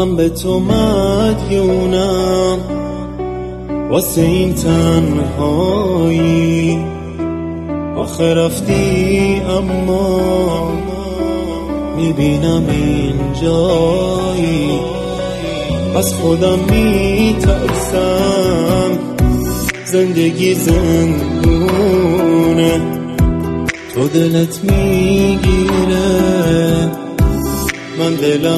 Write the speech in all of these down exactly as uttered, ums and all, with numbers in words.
من به تو مدیونم واسه این تنهایی. آخه رفتی اما میبینم این جایی. از خودم میترسم زندگی زندونه. تو دلت میگیره من دلم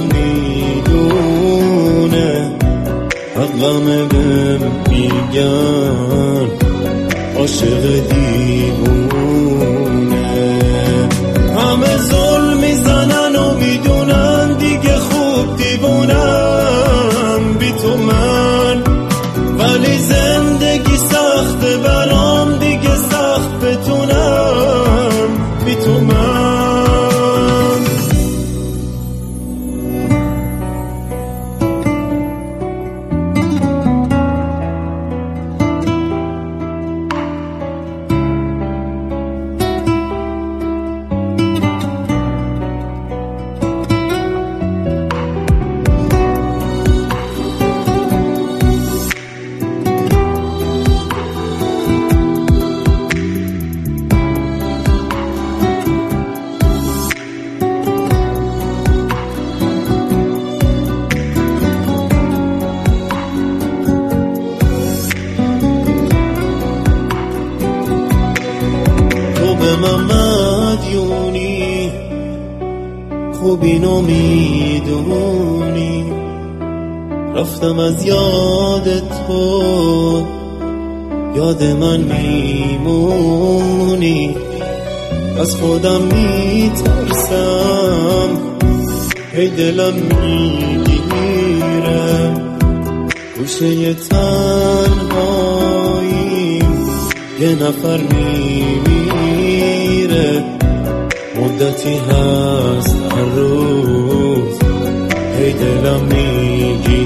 میدونه. عقلمه بهم میگن عاشق دیوونه. همه ظلم میزنن و میدونن دیگه خوب دیوونم بی تو من. ولی زندگی سخته برام دیگه سخت بتونم بی تو من. من مدیونی خوب اینو میدونی. رفتم از یاد تو یاد من میمونی. از خودم میترسم هی دلم میگیره. گوشه تنهایی یه نفر میمیره. مدتی هست هر روز هی دلم میگیره.